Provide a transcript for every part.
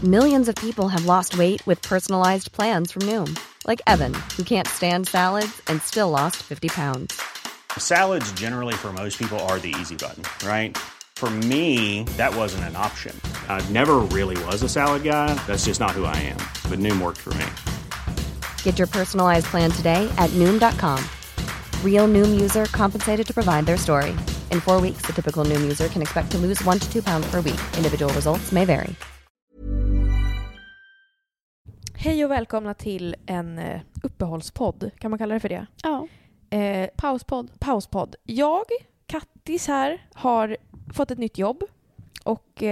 Millions of people have lost weight with personalized plans from Noom. Like Evan, who can't stand salads and still lost 50 pounds. Salads generally for most people are the easy button, right? For me, that wasn't an option. I never really was a salad guy. That's just not who I am. But Noom worked for me. Get your personalized plan today at Noom.com. Real Noom user compensated to provide their story. In 4 weeks, the typical Noom user can expect to lose 1 to 2 pounds per week. Individual results may vary. Hej och välkomna till en uppehållspodd. Kan man kalla det för det? Ja. Pauspodd. Jag, Kattis här, har fått ett nytt jobb och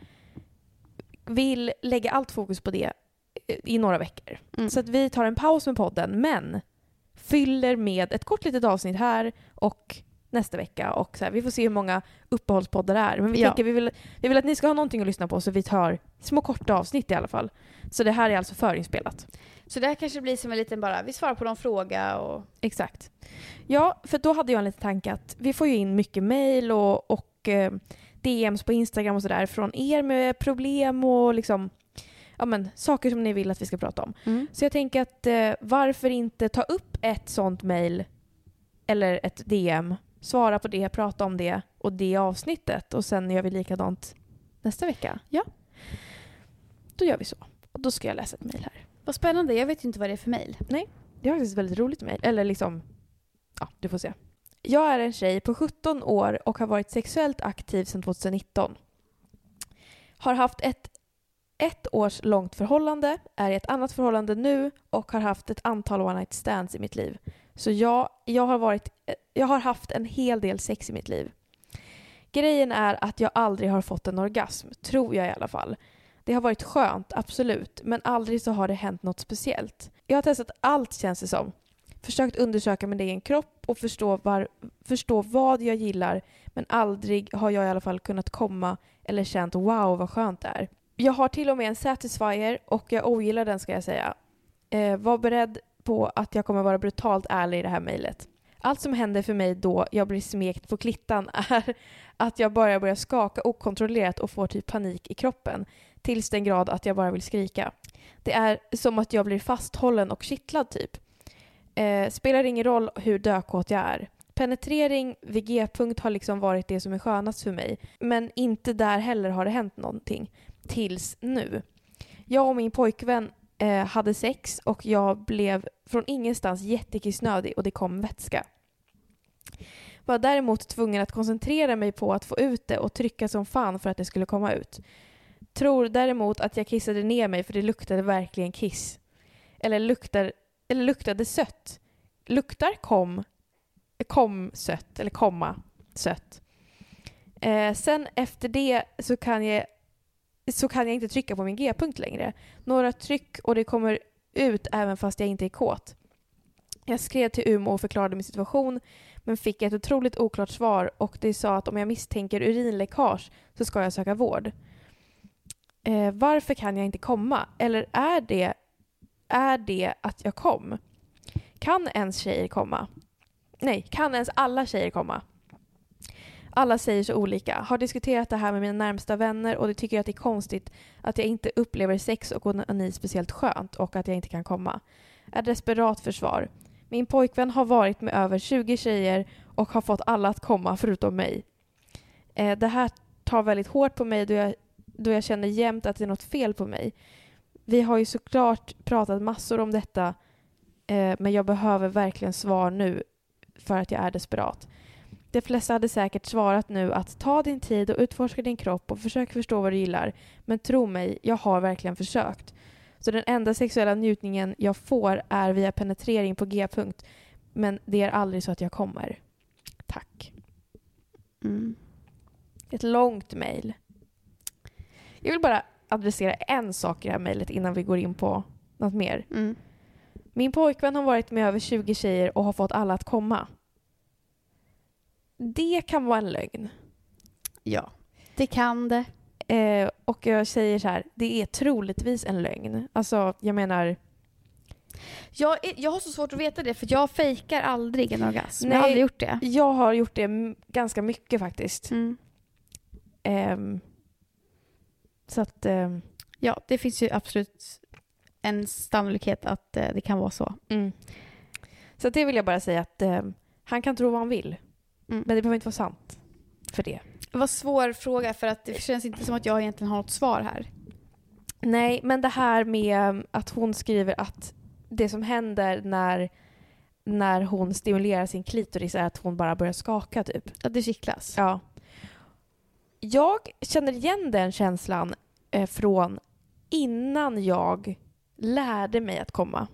vill lägga allt fokus på det i några veckor. Så att vi tar en paus med podden, men fyller med ett kort litet avsnitt här och nästa vecka. Och så här, vi får se hur många uppehållspoddar det är. Men vi tänker, vi vill att ni ska ha någonting att lyssna på, så vi tar små korta avsnitt i alla fall. Så det här är alltså förinspelat. Så det här kanske blir som en liten bara, vi svarar på någon fråga och... Exakt. Ja, för då hade jag en liten tanke att vi får ju in mycket mejl och DMs på Instagram och sådär från er med problem och liksom, ja men, saker som ni vill att vi ska prata om. Så jag tänker att varför inte ta upp ett sånt mejl eller ett DM, svara på det, prata om det och det avsnittet, och sen gör vi likadant nästa vecka. Ja. Då gör vi så. Och då ska jag läsa ett mejl här. Vad spännande, jag vet inte vad det är för mejl. Nej, det är faktiskt ett väldigt roligt mejl. Eller liksom, ja, du får se. Jag är en tjej på 17 år och har varit sexuellt aktiv sedan 2019. Har haft ett års långt förhållande, är i ett annat förhållande nu och har haft ett antal one night stands i mitt liv. Så jag har haft en hel del sex i mitt liv. Grejen är att jag aldrig har fått en orgasm, tror jag i alla fall. Det har varit skönt, absolut, men aldrig så har det hänt något speciellt. Jag har testat allt, känns det som. Försökt undersöka min egen kropp och förstå vad jag gillar, men aldrig har jag i alla fall kunnat komma eller känt wow vad skönt det är. Jag har till och med en Satisfyer och jag ogillar den, ska jag säga. Var beredd på att jag kommer vara brutalt ärlig i det här mejlet. Allt som händer för mig då jag blir smekt på klittan är att jag bara börjar skaka okontrollerat och får typ panik i kroppen. Tills den grad att jag bara vill skrika. Det är som att jag blir fasthållen och kittlad typ. Spelar ingen roll hur dökåt jag är. Penetrering vid G-punkt har liksom varit det som är skönast för mig. Men inte där heller har det hänt någonting. Tills nu. Jag och min pojkvän hade sex och jag blev från ingenstans jättekissnödig och det kom vätska. Var däremot tvungen att koncentrera mig på att få ut det och trycka som fan för att det skulle komma ut. Tror däremot att jag kissade ner mig för det luktade verkligen kiss. Eller luktade sött. Luktar kom sött eller komma sött. Sen efter det så kan jag inte trycka på min G-punkt längre. Några tryck och det kommer ut även fast jag inte är kåt. Jag skrev till Umeå och förklarade min situation men fick ett otroligt oklart svar och det sa att om jag misstänker urinläckage så ska jag söka vård. Varför kan jag inte komma? Eller är det att jag kom? Kan ens tjejer komma? Nej, kan ens alla tjejer komma? Alla säger så olika. Har diskuterat det här med mina närmsta vänner och det tycker jag att det är konstigt att jag inte upplever sex och onani speciellt skönt och att jag inte kan komma. Är desperat för svar. Min pojkvän har varit med över 20 tjejer och har fått alla att komma förutom mig. Det här tar väldigt hårt på mig då jag känner jämt att det är något fel på mig. Vi har ju såklart pratat massor om detta men jag behöver verkligen svar nu för att jag är desperat. De flesta hade säkert svarat nu att ta din tid och utforska din kropp och försök förstå vad du gillar. Men tro mig, jag har verkligen försökt. Så den enda sexuella njutningen jag får är via penetrering på G-punkt. Men det är aldrig så att jag kommer. Tack. Ett långt mejl. Jag vill bara adressera en sak i det här mejlet innan vi går in på något mer. Min pojkvän har varit med över 20 tjejer och har fått alla att komma. Det kan vara en lögn. Ja, det kan det. Och jag säger så här, det är troligtvis en lögn. Alltså, jag menar... Jag har så svårt att veta det, för jag fejkar aldrig en orgasm. Nej, jag har aldrig gjort det. Jag har gjort det ganska mycket faktiskt. Så att... Ja, det finns ju absolut en sannolikhet att det kan vara så. Så det vill jag bara säga att han kan tro vad han vill. Men det behöver inte vara sant för det. Det var en svår fråga för att det känns inte som att jag egentligen har något svar här. Nej, men det här med att hon skriver att det som händer när hon stimulerar sin klitoris är att hon bara börjar skaka typ. Att det kittlas. Ja. Jag känner igen den känslan från innan jag lärde mig att komma.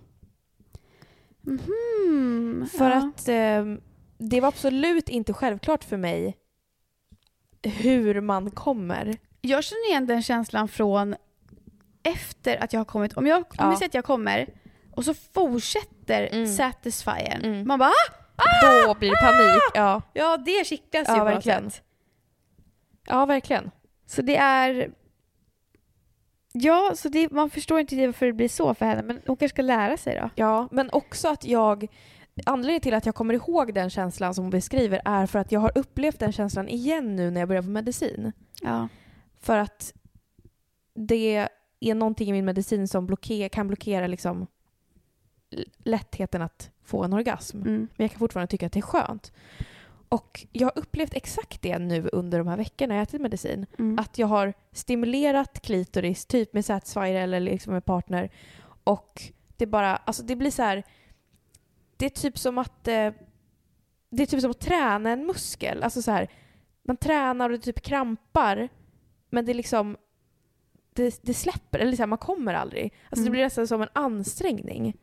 För att det var absolut inte självklart för mig hur man kommer. Jag känner igen den känslan från efter att jag har kommit. Om vi säger att jag kommer och så fortsätter satisfiern. Man bara Då blir det panik. Ja, det kittlas ju på något sätt. Ja, verkligen. Så det är... Ja, så det, man förstår inte varför det blir så för henne. Men hon kanske ska lära sig då. Ja, men också att anledningen till att jag kommer ihåg den känslan som hon beskriver är för att jag har upplevt den känslan igen nu när jag börjar på medicin. Ja. För att det är någonting i min medicin som kan blockera liksom lättheten att få en orgasm. Men jag kan fortfarande tycka att det är skönt. Och jag har upplevt exakt det nu under de här veckorna jag ätit medicin. Att jag har stimulerat klitoris typ med Satisfyer eller liksom med partner. Och det bara, alltså det blir så här, det är typ som att träna en muskel. Alltså så här, man tränar och det typ krampar. Men det liksom det släpper, eller så här, man kommer aldrig. Alltså det blir nästan som en ansträngning.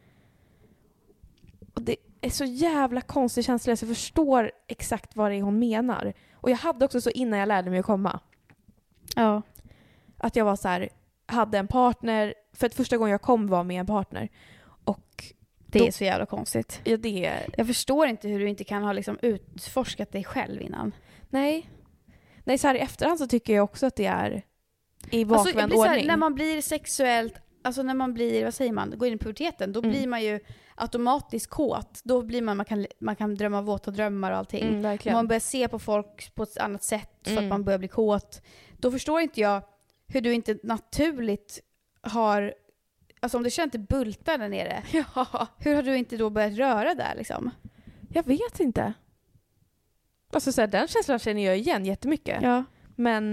Och det är så jävla konstig känsla så jag förstår exakt vad det är hon menar. Och jag hade också så innan jag lärde mig att komma. Ja. Att jag var så här, hade en partner, för att första gången jag kom var med en partner. Och det är så jävla konstigt. Ja, det är... Jag förstår inte hur du inte kan ha liksom utforskat dig själv innan. Nej, så här i efterhand så tycker jag också att det är i bakvänd ordning. Här, när man blir sexuellt, alltså när man blir, vad säger man, går in i puberteten, då blir man ju automatiskt kåt. Då blir man kan drömma våta drömmar och allting. Man börjar se på folk på ett annat sätt för att man börjar bli kåt. Då förstår inte jag hur du inte naturligt har, alltså om du känner inte bultar där nere. Ja. Hur har du inte då börjat röra där liksom? Jag vet inte. Alltså så här, den känslan känner jag igen jättemycket. Ja. Men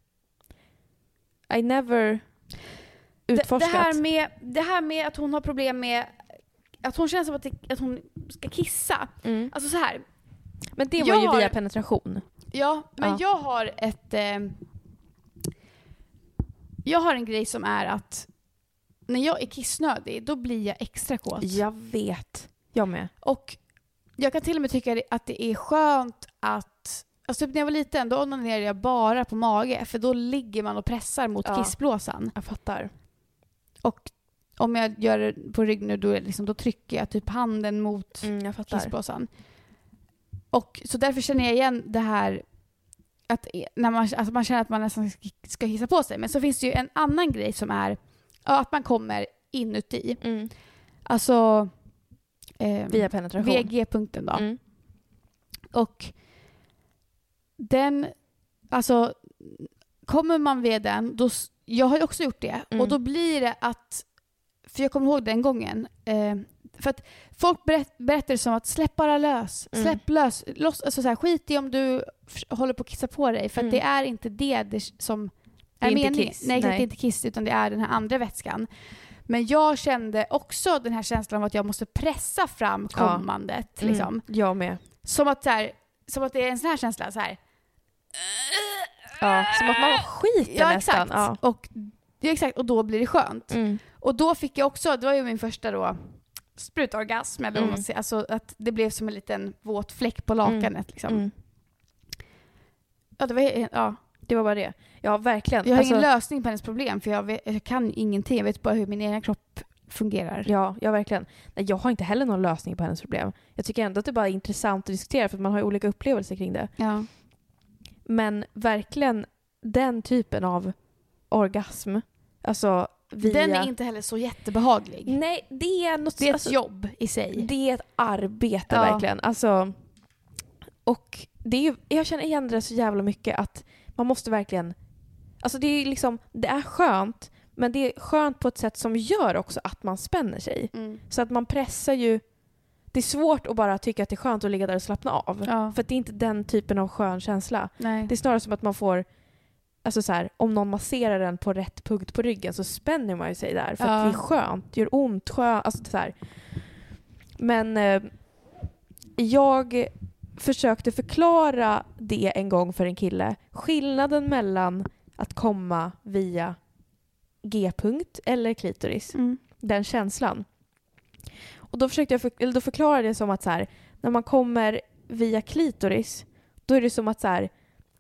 I never utforskat. Det här med att hon har problem med att hon känner som att hon ska kissa. Alltså så här. Men det var ju via penetration. Ja, men jag har jag har en grej som är att när jag är kissnödig, då blir jag extra kåt. Jag vet. Jag med. Och jag kan till och med tycka att det är skönt att, alltså typ när jag var liten, då onanerade jag bara på mage, för då ligger man och pressar mot kissblåsan. Jag fattar. Och om jag gör det på rygg nu, då trycker jag typ handen mot kissblåsan. Och så därför känner jag igen det här att när man känner att man nästan ska hissa på sig. Men så finns det ju en annan grej som är att man kommer inuti. Alltså via penetration. VG-punkten då. Och den, alltså kommer man via den, då, jag har ju också gjort det. Och då blir det att, för jag kommer ihåg den gången, för att folk berättar som att släpp bara lös. Släpp lös. Alltså så här, skit i om du håller på att kissa på dig. För att det är inte det som är meningen. Nej, det är inte kiss, utan det är den här andra vätskan. Men jag kände också den här känslan av att jag måste pressa fram kommandet. Liksom. Jag med. Som att det är en sån här känsla. Så här. Ja, som att man skiter nästan. Exakt. Ja. Exakt. Och då blir det skönt. Och då fick jag också, det var ju min första då sprutorgasm, eller alltså att det blev som en liten våt fläck på lakanet liksom. Ja, det var bara det. Ja, verkligen. Jag har ingen lösning på hennes problem, för jag kan ingenting. Jag vet bara hur min egen kropp fungerar. Ja, verkligen. Nej, jag har inte heller någon lösning på hennes problem. Jag tycker ändå att det bara är intressant att diskutera, för att man har ju olika upplevelser kring det. Ja. Men verkligen den typen av orgasm, alltså den är inte heller så jättebehaglig. Nej, det är något, det är ett jobb i sig. Det är ett arbete verkligen. Alltså, och det är ju, jag känner igen det så jävla mycket att man måste verkligen, alltså det är liksom, det är skönt, Men det är skönt på ett sätt som gör också att man spänner sig. Så att man pressar ju... Det är svårt att bara tycka att det är skönt att ligga där och slappna av. Ja. För att det är inte den typen av skön känsla. Nej. Det är snarare som att man får... Alltså så här, om någon masserar den på rätt punkt på ryggen så spänner man ju sig där. För att det är skönt. Det gör ont. Skönt. Alltså så här. Men jag försökte förklara det en gång för en kille. Skillnaden mellan att komma via G-punkt eller klitoris. Den känslan. Och då försökte då förklara det som att så här, när man kommer via klitoris, då är det som att så här,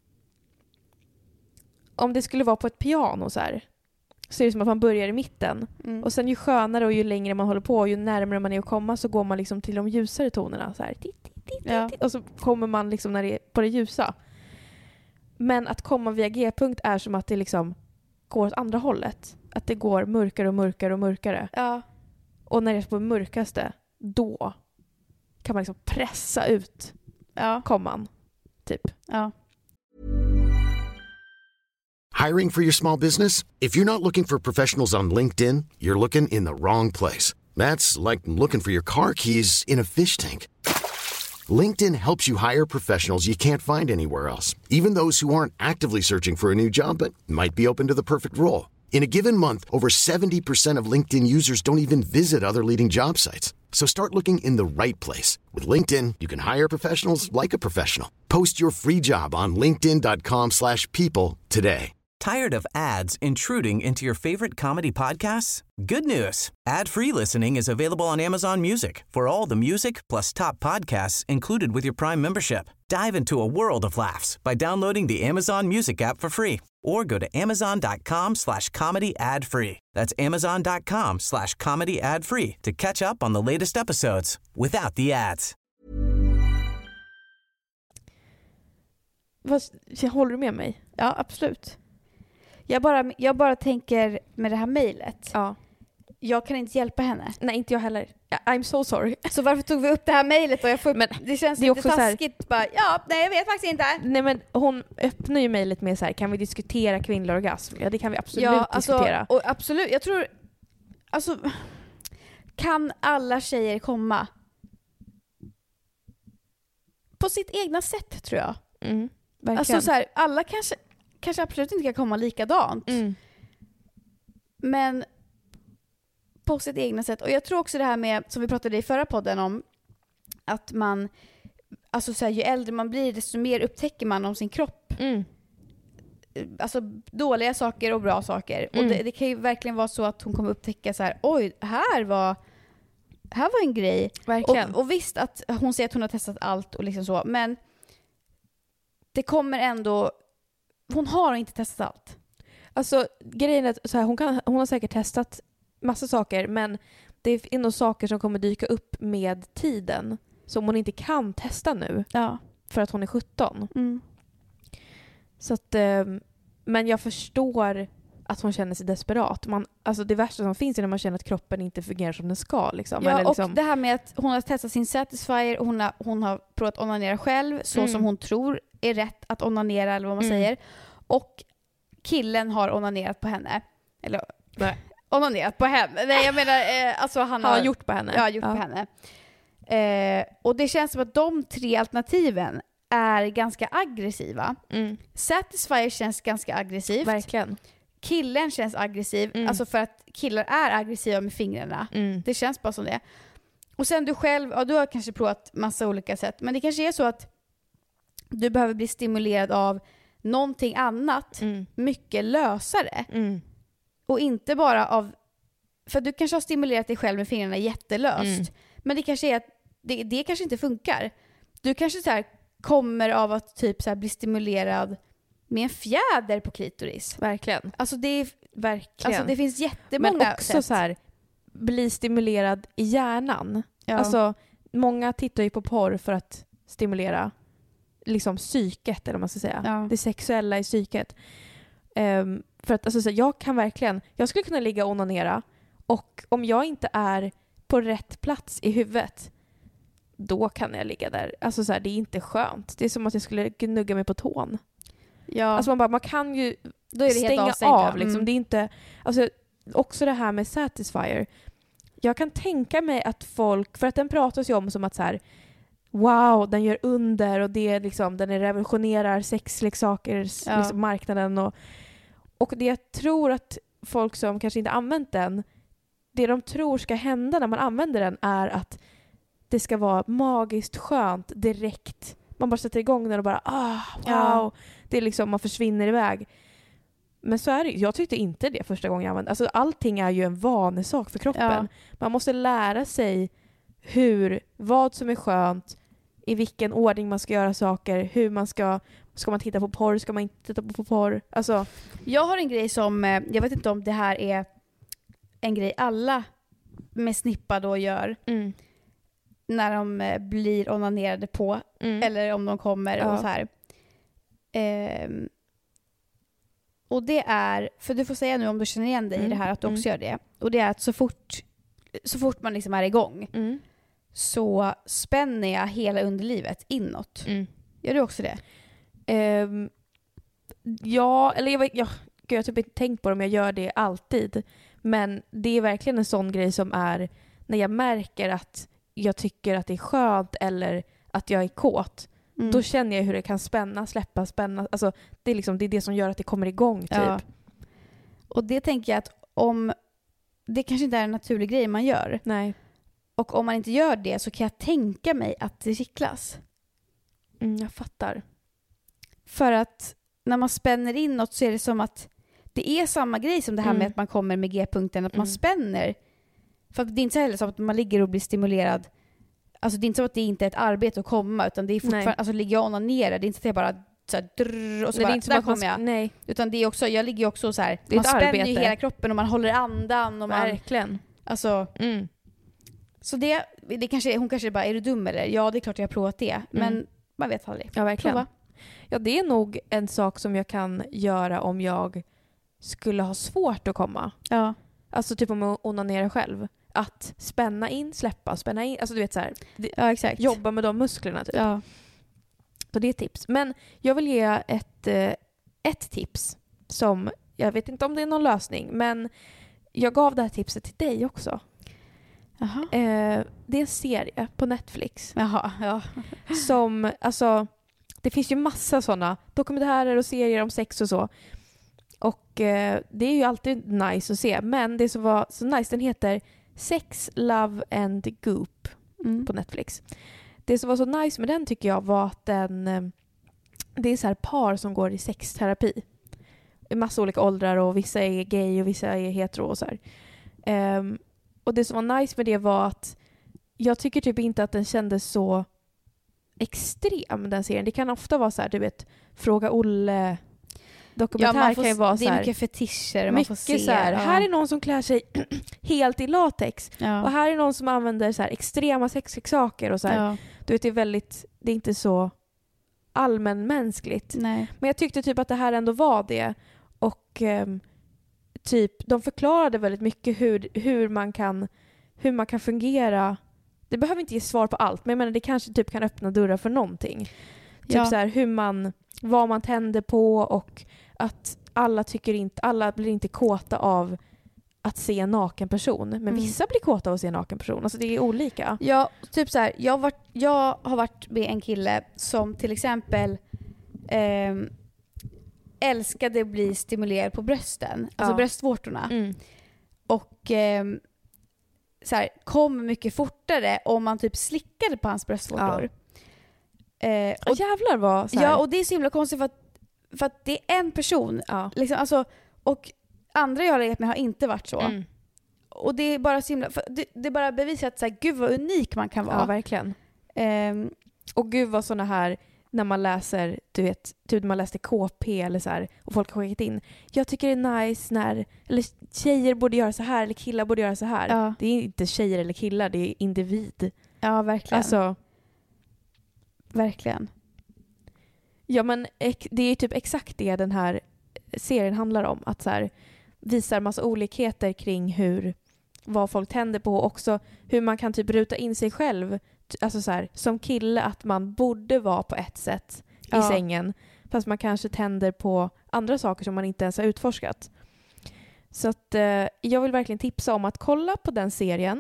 om det skulle vara på ett piano så är det som att man börjar i mitten. Och sen ju skönare och ju längre man håller på och ju närmare man är att komma så går man liksom till de ljusare tonerna så här. Och så kommer man liksom när det är på det ljusa. Men att komma via G-punkt är som att det liksom går åt andra hållet. Att det går mörkare och mörkare och mörkare. Ja. Och när det är på mörkaste, då kan man liksom pressa ut komman. Typ. Ja. Hiring for your small business? If you're not looking for professionals on LinkedIn, you're looking in the wrong place. That's like looking for your car keys in a fish tank. LinkedIn helps you hire professionals you can't find anywhere else, even those who aren't actively searching for a new job but might be open to the perfect role. In a given month, over 70% of LinkedIn users don't even visit other leading job sites. So start looking in the right place. With LinkedIn, you can hire professionals like a professional. Post your free job on linkedin.com/people today. Tired of ads intruding into your favorite comedy podcasts? Good news. Ad-free listening is available on Amazon Music for all the music plus top podcasts included with your Prime membership. Dive into a world of laughs by downloading the Amazon Music app for free or go to amazon.com/comedy ad-free. That's amazon.com/comedy ad-free to catch up on the latest episodes without the ads. Håller du med mig? Ja, absolut. Jag bara tänker med det här mejlet. Ja. Jag kan inte hjälpa henne. Nej, inte jag heller. I'm so sorry. Så varför tog vi upp det här mejlet? Men det känns det är lite taskigt. Bara, nej, jag vet faktiskt inte. Nej, men hon öppnar ju mejlet med så här: kan vi diskutera kvinnlig orgasm? Ja, det kan vi absolut diskutera. Och absolut, jag tror... Alltså, kan alla tjejer komma? På sitt egna sätt, tror jag. Verkligen. Alltså så här, alla kanske absolut inte kan komma likadant. Men på sitt egna sätt. Och jag tror också det här med, som vi pratade i förra podden om, att man, alltså så här, ju äldre man blir desto mer upptäcker man om sin kropp. Alltså dåliga saker och bra saker. Och det kan ju verkligen vara så att hon kommer upptäcka så här: oj, här var en grej. Verkligen. Och visst att hon säger att hon har testat allt och liksom så, men det kommer ändå, hon har inte testat allt. Alltså grejen är att så här, hon har säkert testat massa saker, men det är nog saker som kommer dyka upp med tiden som hon inte kan testa nu. Ja. För att hon är 17. Så att, men jag förstår att hon känner sig desperat. Alltså det värsta som finns är när man känner att kroppen inte fungerar som den ska. Liksom. Ja, eller liksom... och det här med att hon har testat sin Satisfyer och hon har provat onanera själv så som hon tror är rätt att onanera, eller vad man säger. Och killen har onanerat på henne. Eller onanerat på henne. Nej, jag menar alltså han har gjort på henne. Ja, gjort på henne. Och det känns som att de 3 alternativen är ganska aggressiva. Satisfyer känns ganska aggressivt. Verkligen. Killen känns aggressiv. Alltså för att killar är aggressiva med fingrarna. Det känns bara som det. Och sen du själv, du har kanske provat massa olika sätt. Men det kanske är så att du behöver bli stimulerad av någonting annat. Mycket lösare. Och inte bara av... För du kanske har stimulerat dig själv med fingrarna jättelöst. Men det kanske är att det kanske inte funkar. Du kanske så här kommer av att typ så här bli stimulerad med en fjäder på klitoris. Verkligen. Alltså det Verkligen. finns jättemånga men också sätt. Så här, bli stimulerad i hjärnan. Ja. Alltså många tittar ju på porr för att stimulera liksom psyket, eller vad man ska säga. Ja. Det sexuella i psyket. För att alltså, jag skulle kunna ligga och onanera, och om jag inte är på rätt plats i huvudet, då kan jag ligga där. Alltså så här, det är inte skönt. Det är som att jag skulle gnugga mig på tån. Ja. Alltså man kan ju då är det stänga helt av liksom. Det är inte, alltså också det här med Satisfyer. Jag kan tänka mig att folk, för att den pratas ju om som att så här, wow, den gör under och det är liksom, den revolutionerar sexleksaker, liksom marknaden och det jag tror att folk som kanske inte använt den, det de tror ska hända när man använder den är att det ska vara magiskt skönt direkt. Man bara sätter igång den och bara wow. Det är liksom, man försvinner iväg. Men så är det. Jag tyckte inte det första gången jag använde. Alltså allting är ju en vanesak för kroppen. Ja. Man måste lära sig vad som är skönt, i vilken ordning man ska göra saker, hur man ska man titta på porr, ska man inte titta på porr. Alltså, jag har en grej som, jag vet inte om det här är en grej alla med snippa då gör när de blir onanerade på eller om de kommer och så här. Och det är, för du får säga nu om du känner igen dig i det här att du också gör det. Och det är att så fort man liksom är igång så spänner jag hela underlivet inåt. Gör du också det? Ja, eller jag har typ inte tänkt på det om jag gör det alltid. Men det är verkligen en sån grej som är när jag märker att jag tycker att det är skönt eller att jag är kåt. Då känner jag hur det kan spänna. Alltså, det är det som gör att det kommer igång typ. Ja. Och det tänker jag att om det kanske inte är en naturlig grej man gör. Nej. Och om man inte gör det så kan jag tänka mig att det kittlas. Jag fattar. För att när man spänner inåt så är det som att det är samma grej som det här med att man kommer med G-punkten, att man spänner. För att det är inte så heller som att man ligger och blir stimulerad. Alltså det är inte så att det inte är ett arbete att komma, utan det är fortfarande, alltså ligger jag och onanerar, det är inte så att jag bara så här, drrr, och så bara, där kommer jag. Nej. Utan det är också, jag ligger ju också så här, man spänner ju hela kroppen och man håller andan. Och verkligen. Alltså, så det kanske, hon kanske bara, är du dum eller? Ja, det är klart jag har provat det. Men man vet aldrig. Ja, verkligen. Prova. Ja, det är nog en sak som jag kan göra om jag skulle ha svårt att komma. Ja. Alltså typ om jag onanerar själv. Att spänna in, släppa, spänna in. Alltså du vet så här. Ja, exakt. Jobba med de musklerna typ. Ja. Så det är ett tips. Men jag vill ge ett tips som, jag vet inte om det är någon lösning, men jag gav det här tipset till dig också. Jaha. Det är en serie på Netflix. Jaha, ja. Som, alltså, det finns ju massa sådana dokumentärer och serier om sex och så. Och det är ju alltid nice att se. Men det som var så nice, den heter Sex, Love and Goop på Netflix. Det som var så nice med den tycker jag var att det är så här par som går i sexterapi. I massa olika åldrar och vissa är gay och vissa är hetero och så här. Och det som var nice med det var att jag tycker typ inte att den kändes så extrem, den serien. Det kan ofta vara så här, du vet, Fråga Olle dokumentär kan ju vara så här. Det är mycket fetischer man får se. Så här, här är någon som klär sig helt i latex. Ja. Och här är någon som använder så här extrema sexleksaker och så här. Ja. Du vet, det är inte så allmänmänskligt. Nej. Men jag tyckte typ att det här ändå var det. Och typ de förklarade väldigt mycket hur man kan fungera. Det behöver inte ge svar på allt, men jag menar det kanske typ kan öppna dörrar för någonting. Typ så här vad man tänder på och att alla blir inte kåta av att se en naken person. Men vissa blir kåta av att se en naken person. Alltså det är olika. Ja, typ så här, jag har varit med en kille som till exempel älskade att bli stimulerad på brösten. Alltså bröstvårtorna. Och så här, kom mycket fortare om man typ slickade på hans bröstvårtor. Och jävlar vad så här. Ja, och det är så himla konstigt för att det är en person. Liksom, alltså, och andra jag har legat med har inte varit så. Och det är bara så himla, det bara bevisar att så här, gud vad unik man kan vara. Ja, verkligen. Och gud vad såna här, när man läser, du vet, typ när man läste KP eller så här, och folk har skickat in. Jag tycker det är nice eller tjejer borde göra så här eller killar borde göra så här. Ja. Det är inte tjejer eller killar, det är individ. Ja, verkligen. Alltså, verkligen. Ja, men det är typ exakt det den här serien handlar om. Att så här, visar massa olikheter kring vad folk tänder på. Och också hur man kan typ ruta in sig själv. Alltså så här, som kille att man borde vara på ett sätt i sängen. Fast man kanske tänder på andra saker som man inte ens har utforskat. Så att jag vill verkligen tipsa om att kolla på den serien.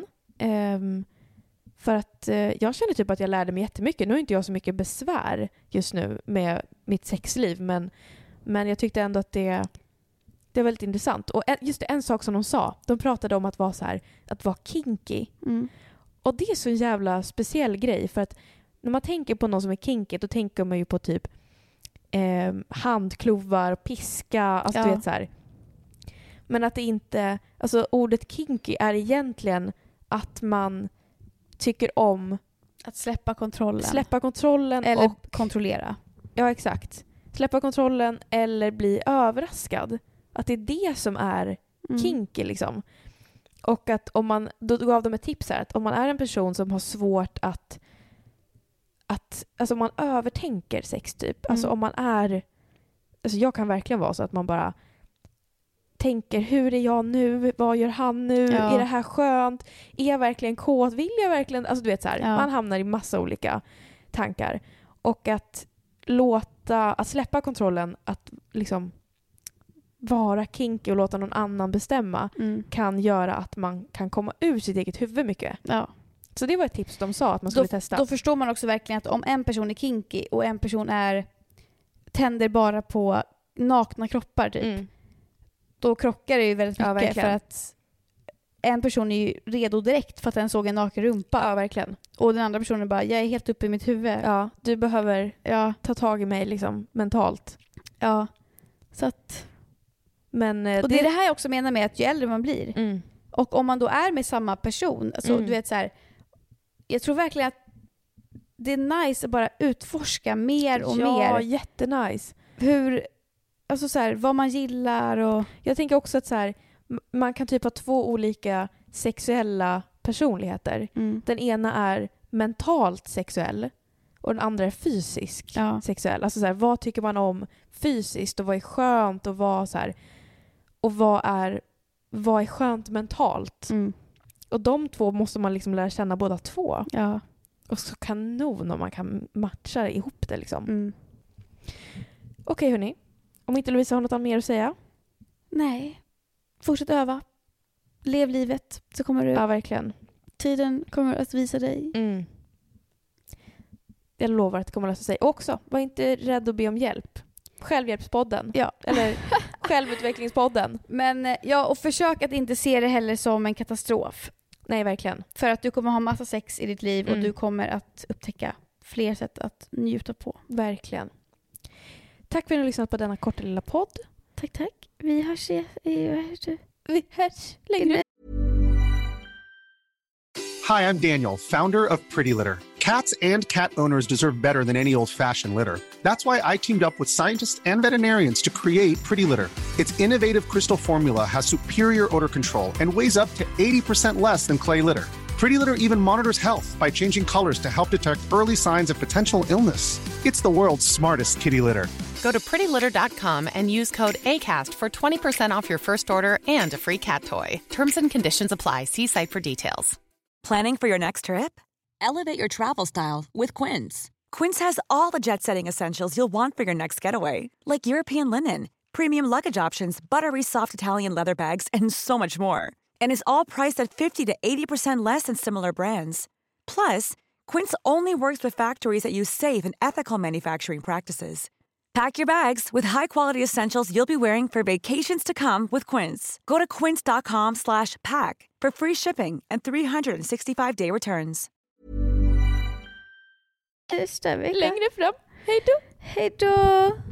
För att jag känner typ att jag lärde mig jättemycket. Nu har inte jag så mycket besvär just nu med mitt sexliv. Men jag tyckte ändå att det var väldigt intressant. Och just en sak som de sa. De pratade om att vara så här, att vara kinky. Mm. Och det är så en jävla speciell grej. För att när man tänker på någon som är kinky, då tänker man ju på typ handklovar, piska. Alltså du vet så här. Men att det inte... Alltså ordet kinky är egentligen att man tycker om... Att släppa kontrollen. Släppa kontrollen eller och... kontrollera. Ja, exakt. Släppa kontrollen eller bli överraskad. Att det är det som är kinky liksom. Och att om man... Då gav de ett tips här. Att om man är en person som har svårt att alltså om man övertänker sex typ. Alltså om man är... Alltså jag kan verkligen vara så att man bara tänker, hur är jag nu? Vad gör han nu? Ja. Är det här skönt? Är jag verkligen kåt? Vill jag verkligen... Alltså du vet så här, man hamnar i massa olika tankar. Och att släppa kontrollen, att liksom vara kinky och låta någon annan bestämma kan göra att man kan komma ur sitt eget huvud mycket. Ja. Så det var ett tips de sa att man skulle testa. Då förstår man också verkligen att om en person är kinky och en person tänder bara på nakna kroppar typ. Då krockar det ju väldigt mycket verkligen. för att en person är ju redo direkt för att den såg en naken rumpa. Ja, verkligen. Och den andra personen bara, jag är helt uppe i mitt huvud. Ja, du behöver ta tag i mig liksom mentalt. Ja. Så att... Men, och det är det här jag också menar med att ju äldre man blir. Och om man då är med samma person, alltså du vet så här, jag tror verkligen att det är nice att bara utforska mer och mer. Ja, jättenice. Alltså så här, vad man gillar och... Jag tänker också att så här, man kan typ ha 2 olika sexuella personligheter. Den ena är mentalt sexuell och den andra är fysiskt sexuell. Alltså så här, vad tycker man om fysiskt och vad är skönt och vad så här, och vad är skönt mentalt. Och de 2 måste man liksom lära känna båda 2. Ja. Och så kanon om man kan matcha ihop det liksom. Okej, hörni. Om inte Lovisa har något mer att säga? Nej. Fortsätt öva. Lev livet så kommer du... Ja, verkligen. Tiden kommer att visa dig. Jag lovar att det kommer att lösa sig. Och också, var inte rädd att be om hjälp. Självhjälpspodden. Ja. Eller självutvecklingspodden. Men och försök att inte se det heller som en katastrof. Nej, verkligen. För att du kommer ha massa sex i ditt liv och du kommer att upptäcka fler sätt att njuta på. Verkligen. Tack för att ni har lyssnat på denna korta lilla podd. Tack. Vi hörs längre. Hi, I'm Daniel, founder of Pretty Litter. Cats and cat owners deserve better than any old-fashioned litter. That's why I teamed up with scientists and veterinarians to create Pretty Litter. Its innovative crystal formula has superior odor control and weighs up to 80% less than clay litter. Pretty Litter even monitors health by changing colors to help detect early signs of potential illness. It's the world's smartest kitty litter. Go to prettylitter.com and use code ACAST for 20% off your first order and a free cat toy. Terms and conditions apply. See site for details. Planning for your next trip? Elevate your travel style with Quince. Quince has all the jet-setting essentials you'll want for your next getaway, like European linen, premium luggage options, buttery soft Italian leather bags, and so much more. And is all priced at 50 to 80% less than similar brands. Plus, Quince only works with factories that use safe and ethical manufacturing practices. Pack your bags with high-quality essentials you'll be wearing for vacations to come with Quince. Go to quince.com/pack for free shipping and 365-day returns. Nästa vecka. Längre fram. Hej då! Hej då!